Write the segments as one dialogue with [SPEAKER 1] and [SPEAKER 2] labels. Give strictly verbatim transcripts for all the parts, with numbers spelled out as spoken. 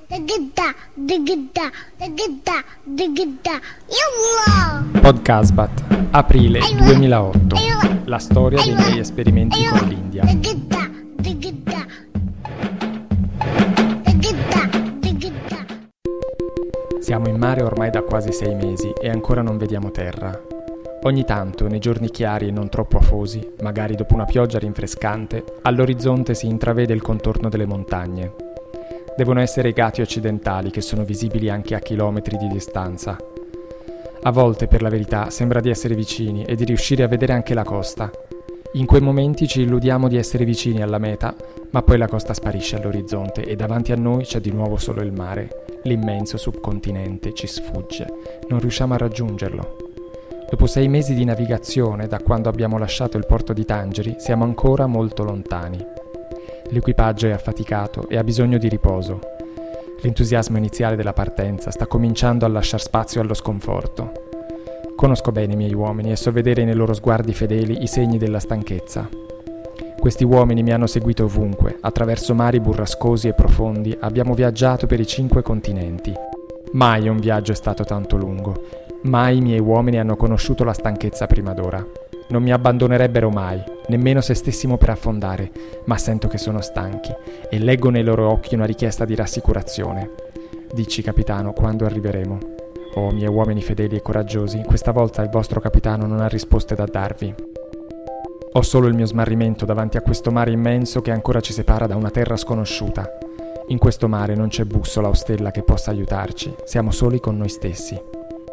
[SPEAKER 1] Podcastbat, aprile duemilaotto. La storia dei miei esperimenti con l'India. Siamo in mare ormai da quasi sei mesi e ancora non vediamo terra. Ogni tanto, nei giorni chiari e non troppo afosi, magari dopo una pioggia rinfrescante, all'orizzonte si intravede il contorno delle montagne. Devono essere i Ghati occidentali che sono visibili anche a chilometri di distanza. A volte, per la verità, sembra di essere vicini e di riuscire a vedere anche la costa. In quei momenti ci illudiamo di essere vicini alla meta, ma poi la costa sparisce all'orizzonte e davanti a noi c'è di nuovo solo il mare. L'immenso subcontinente ci sfugge, non riusciamo a raggiungerlo. Dopo sei mesi di navigazione, da quando abbiamo lasciato il porto di Tangeri, siamo ancora molto lontani. L'equipaggio è affaticato e ha bisogno di riposo. L'entusiasmo iniziale della partenza sta cominciando a lasciar spazio allo sconforto. Conosco bene i miei uomini e so vedere nei loro sguardi fedeli i segni della stanchezza. Questi uomini mi hanno seguito ovunque, attraverso mari burrascosi e profondi abbiamo viaggiato per i cinque continenti. Mai un viaggio è stato tanto lungo, mai i miei uomini hanno conosciuto la stanchezza prima d'ora. Non mi abbandonerebbero mai, nemmeno se stessimo per affondare, ma sento che sono stanchi e leggo nei loro occhi una richiesta di rassicurazione. Dici, capitano, quando arriveremo? Oh, miei uomini fedeli e coraggiosi, questa volta il vostro capitano non ha risposte da darvi. Ho solo il mio smarrimento davanti a questo mare immenso che ancora ci separa da una terra sconosciuta. In questo mare non c'è bussola o stella che possa aiutarci, siamo soli con noi stessi.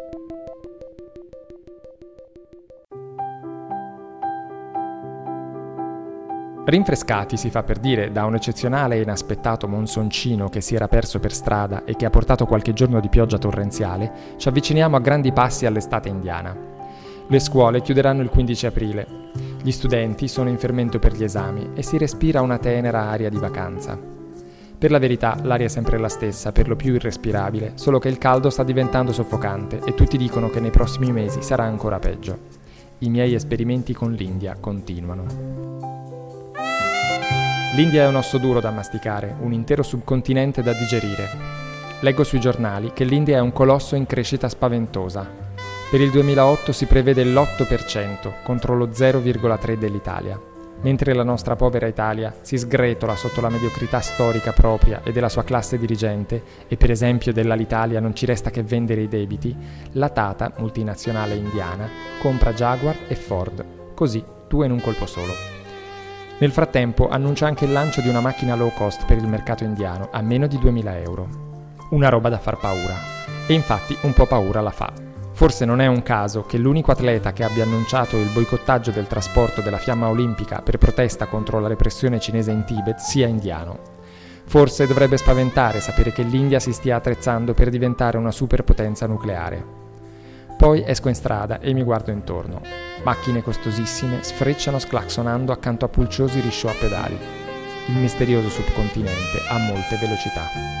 [SPEAKER 1] Rinfrescati, si fa per dire, da un eccezionale e inaspettato monsoncino che si era perso per strada e che ha portato qualche giorno di pioggia torrenziale, ci avviciniamo a grandi passi all'estate indiana. Le scuole chiuderanno il quindici aprile. Gli studenti sono in fermento per gli esami e si respira una tenera aria di vacanza. Per la verità, l'aria è sempre la stessa, per lo più irrespirabile, solo che il caldo sta diventando soffocante e tutti dicono che nei prossimi mesi sarà ancora peggio. I miei esperimenti con l'India continuano. L'India è un osso duro da masticare, un intero subcontinente da digerire. Leggo sui giornali che l'India è un colosso in crescita spaventosa. Per il duemilaotto si prevede l'otto per cento contro lo zero virgola tre dell'Italia, mentre la nostra povera Italia si sgretola sotto la mediocrità storica propria e della sua classe dirigente e per esempio dell'Alitalia non ci resta che vendere i debiti, la Tata, multinazionale indiana, compra Jaguar e Ford, così due in un colpo solo. Nel frattempo annuncia anche il lancio di una macchina low cost per il mercato indiano a meno di duemila euro. Una roba da far paura. E infatti un po' paura la fa. Forse non è un caso che l'unico atleta che abbia annunciato il boicottaggio del trasporto della fiamma olimpica per protesta contro la repressione cinese in Tibet sia indiano. Forse dovrebbe spaventare sapere che l'India si stia attrezzando per diventare una superpotenza nucleare. Poi esco in strada e mi guardo intorno. Macchine costosissime sfrecciano sclaxonando accanto a pulciosi risciò a pedali. Il misterioso subcontinente ha molte velocità.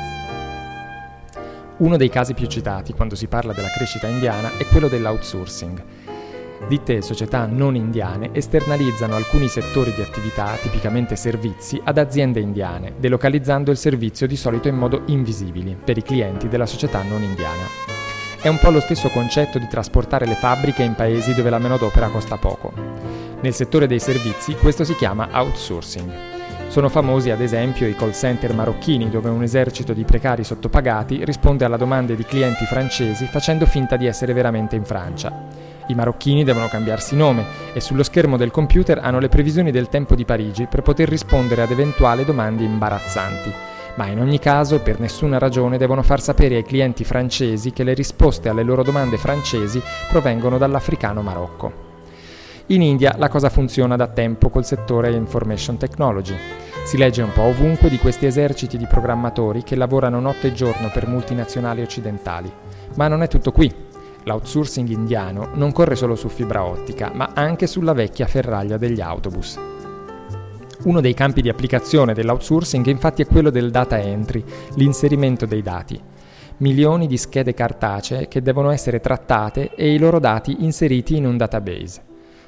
[SPEAKER 1] Uno dei casi più citati quando si parla della crescita indiana è quello dell'outsourcing. Ditte società non indiane esternalizzano alcuni settori di attività, tipicamente servizi, ad aziende indiane, delocalizzando il servizio di solito in modo invisibile per i clienti della società non indiana. È un po' lo stesso concetto di trasportare le fabbriche in paesi dove la manodopera costa poco. Nel settore dei servizi questo si chiama outsourcing. Sono famosi ad esempio i call center marocchini dove un esercito di precari sottopagati risponde alla domande di clienti francesi facendo finta di essere veramente in Francia. I marocchini devono cambiarsi nome e sullo schermo del computer hanno le previsioni del tempo di Parigi per poter rispondere ad eventuali domande imbarazzanti. Ma in ogni caso, per nessuna ragione, devono far sapere ai clienti francesi che le risposte alle loro domande francesi provengono dall'africano Marocco. In India la cosa funziona da tempo col settore Information Technology. Si legge un po' ovunque di questi eserciti di programmatori che lavorano notte e giorno per multinazionali occidentali. Ma non è tutto qui. L'outsourcing indiano non corre solo su fibra ottica, ma anche sulla vecchia ferraglia degli autobus. Uno dei campi di applicazione dell'outsourcing infatti è quello del data entry, l'inserimento dei dati. Milioni di schede cartacee che devono essere trattate e i loro dati inseriti in un database.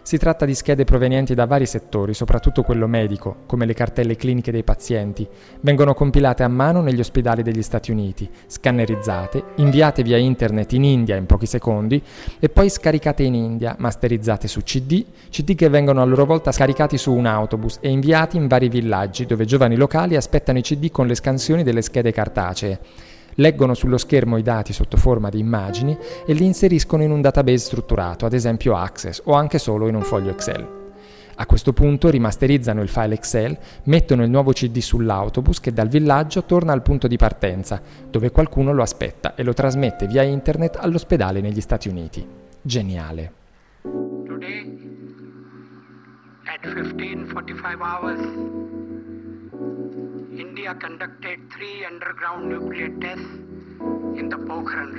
[SPEAKER 1] Si tratta di schede provenienti da vari settori, soprattutto quello medico, come le cartelle cliniche dei pazienti. Vengono compilate a mano negli ospedali degli Stati Uniti, scannerizzate, inviate via internet in India in pochi secondi e poi scaricate in India, masterizzate su C D, C D che vengono a loro volta scaricati su un autobus e inviati in vari villaggi dove giovani locali aspettano i C D con le scansioni delle schede cartacee. Leggono sullo schermo i dati sotto forma di immagini e li inseriscono in un database strutturato, ad esempio Access, o anche solo in un foglio Excel. A questo punto rimasterizzano il file Excel, mettono il nuovo C D sull'autobus che dal villaggio torna al punto di partenza, dove qualcuno lo aspetta e lo trasmette via internet all'ospedale negli Stati Uniti. Geniale.
[SPEAKER 2] Today, at fifteen forty-five hours, India conducted three underground nuclear tests in the Pokhran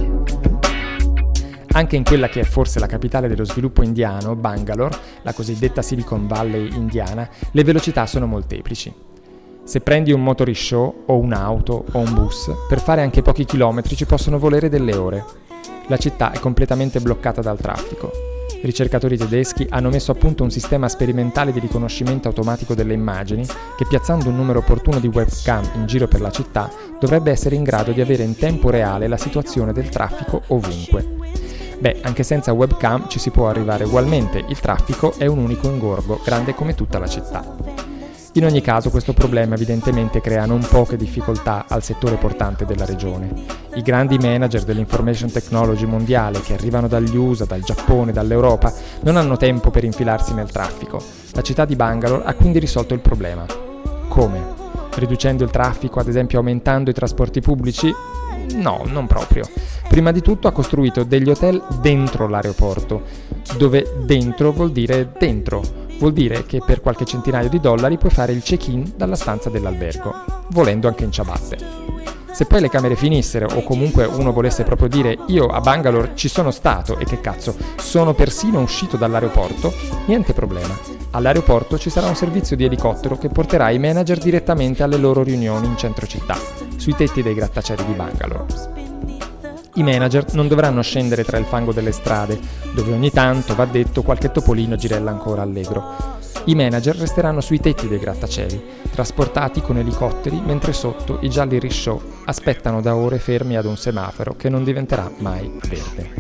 [SPEAKER 2] Range.
[SPEAKER 1] Anche in quella che è forse la capitale dello sviluppo indiano, Bangalore, la cosiddetta Silicon Valley indiana, le velocità sono molteplici. Se prendi un motorishow o un'auto o un bus, per fare anche pochi chilometri ci possono volere delle ore. La città è completamente bloccata dal traffico. I ricercatori tedeschi hanno messo a punto un sistema sperimentale di riconoscimento automatico delle immagini che, piazzando un numero opportuno di webcam in giro per la città, dovrebbe essere in grado di avere in tempo reale la situazione del traffico ovunque. Beh, anche senza webcam ci si può arrivare ugualmente, il traffico è un unico ingorgo, grande come tutta la città. In ogni caso questo problema evidentemente crea non poche difficoltà al settore portante della regione. I grandi manager dell'information technology mondiale che arrivano dagli U S A, dal Giappone, dall'Europa non hanno tempo per infilarsi nel traffico. La città di Bangalore ha quindi risolto il problema. Come? Riducendo il traffico, ad esempio aumentando i trasporti pubblici? No, non proprio. Prima di tutto ha costruito degli hotel dentro l'aeroporto, dove dentro vuol dire dentro. Vuol dire che per qualche centinaio di dollari puoi fare il check-in dalla stanza dell'albergo, volendo anche in ciabatte. Se poi le camere finissero o comunque uno volesse proprio dire io a Bangalore ci sono stato e che cazzo, sono persino uscito dall'aeroporto, niente problema. All'aeroporto ci sarà un servizio di elicottero che porterà i manager direttamente alle loro riunioni in centro città, sui tetti dei grattacieli di Bangalore. I manager non dovranno scendere tra il fango delle strade, dove ogni tanto, va detto, qualche topolino girella ancora allegro. I manager resteranno sui tetti dei grattacieli, trasportati con elicotteri, mentre sotto i gialli risciò aspettano da ore fermi ad un semaforo che non diventerà mai verde.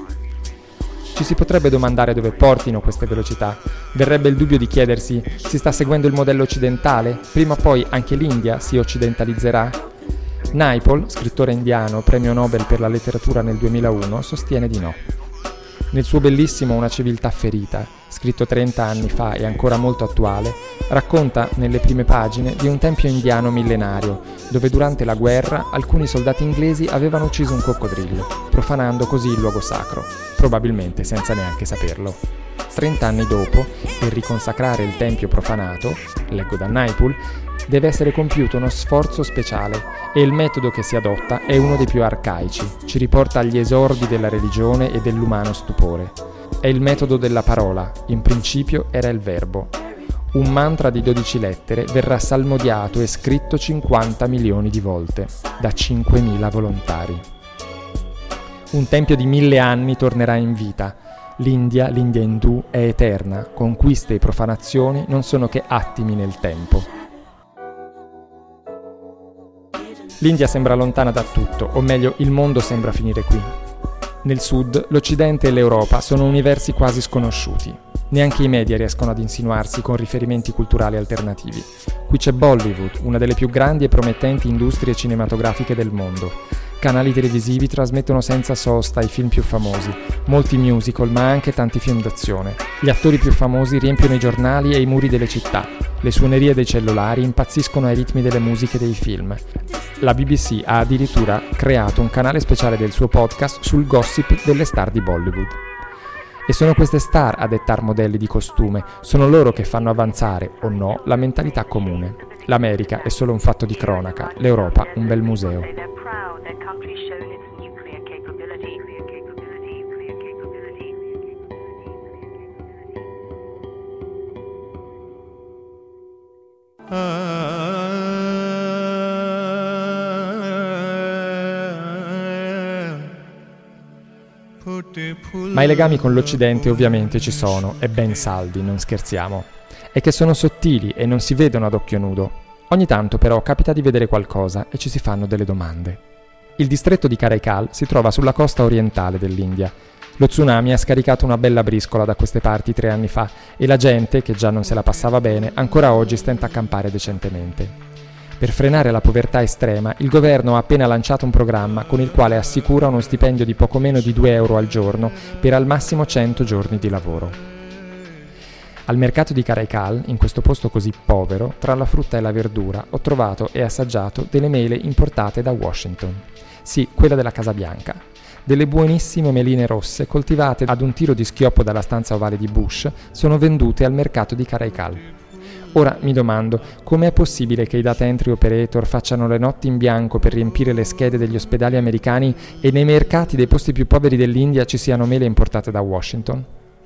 [SPEAKER 1] Ci si potrebbe domandare dove portino queste velocità. Verrebbe il dubbio di chiedersi: si sta seguendo il modello occidentale? Prima o poi anche l'India si occidentalizzerà? Naipaul, scrittore indiano, premio Nobel per la letteratura nel duemilauno, sostiene di no. Nel suo bellissimo Una civiltà ferita, scritto trenta anni fa e ancora molto attuale, racconta nelle prime pagine di un tempio indiano millenario, dove durante la guerra alcuni soldati inglesi avevano ucciso un coccodrillo, profanando così il luogo sacro, probabilmente senza neanche saperlo. Trent'anni dopo, per riconsacrare il tempio profanato, leggo da Naipaul, deve essere compiuto uno sforzo speciale e il metodo che si adotta è uno dei più arcaici, ci riporta agli esordi della religione e dell'umano stupore. È il metodo della parola, in principio era il verbo. Un mantra di dodici lettere verrà salmodiato e scritto cinquanta milioni di volte, da cinquemila volontari. Un tempio di mille anni tornerà in vita. L'India, l'India indù, è eterna, conquiste e profanazioni non sono che attimi nel tempo. L'India sembra lontana da tutto, o meglio, il mondo sembra finire qui. Nel sud, l'Occidente e l'Europa sono universi quasi sconosciuti. Neanche i media riescono ad insinuarsi con riferimenti culturali alternativi. Qui c'è Bollywood, una delle più grandi e promettenti industrie cinematografiche del mondo. Canali televisivi trasmettono senza sosta i film più famosi, molti musical ma anche tanti film d'azione. Gli attori più famosi riempiono i giornali e i muri delle città. Le suonerie dei cellulari impazziscono ai ritmi delle musiche dei film. La B B C ha addirittura creato un canale speciale del suo podcast sul gossip delle star di Bollywood. E sono queste star a dettar modelli di costume, sono loro che fanno avanzare, o no, la mentalità comune. L'America è solo un fatto di cronaca, l'Europa un bel museo. Ma i legami con l'Occidente ovviamente ci sono, e ben saldi, non scherziamo. È che sono sottili e non si vedono ad occhio nudo. Ogni tanto però capita di vedere qualcosa e ci si fanno delle domande. Il distretto di Karaikal si trova sulla costa orientale dell'India. Lo tsunami ha scaricato una bella briscola da queste parti tre anni fa e la gente, che già non se la passava bene, ancora oggi stenta a campare decentemente. Per frenare la povertà estrema, il governo ha appena lanciato un programma con il quale assicura uno stipendio di poco meno di due euro al giorno per al massimo cento giorni di lavoro. Al mercato di Karaikal, in questo posto così povero, tra la frutta e la verdura, ho trovato e assaggiato delle mele importate da Washington. Sì, quella della Casa Bianca. Delle buonissime meline rosse coltivate ad un tiro di schioppo dalla stanza ovale di Bush sono vendute al mercato di Karaikal. Ora mi domando, come è possibile che i data entry operator facciano le notti in bianco per riempire le schede degli ospedali americani e nei mercati dei posti più poveri dell'India ci siano mele importate da Washington?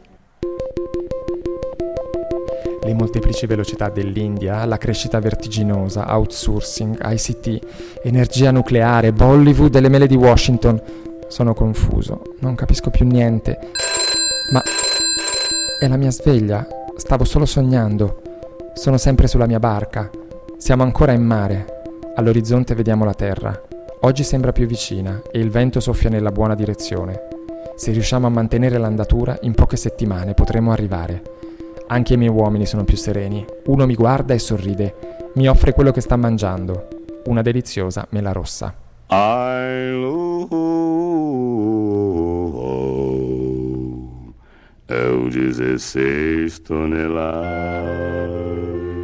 [SPEAKER 1] Le molteplici velocità dell'India, la crescita vertiginosa, outsourcing, I C T, energia nucleare, Bollywood e le mele di Washington. Sono confuso, non capisco più niente. Ma è la mia sveglia, stavo solo sognando. Sono sempre sulla mia barca. Siamo ancora in mare. All'orizzonte vediamo la terra. Oggi sembra più vicina e il vento soffia nella buona direzione. Se riusciamo a mantenere l'andatura, in poche settimane potremo arrivare. Anche i miei uomini sono più sereni. Uno mi guarda e sorride. Mi offre quello che sta mangiando. Una deliziosa mela rossa.
[SPEAKER 3] I eu dezesseis toneladas.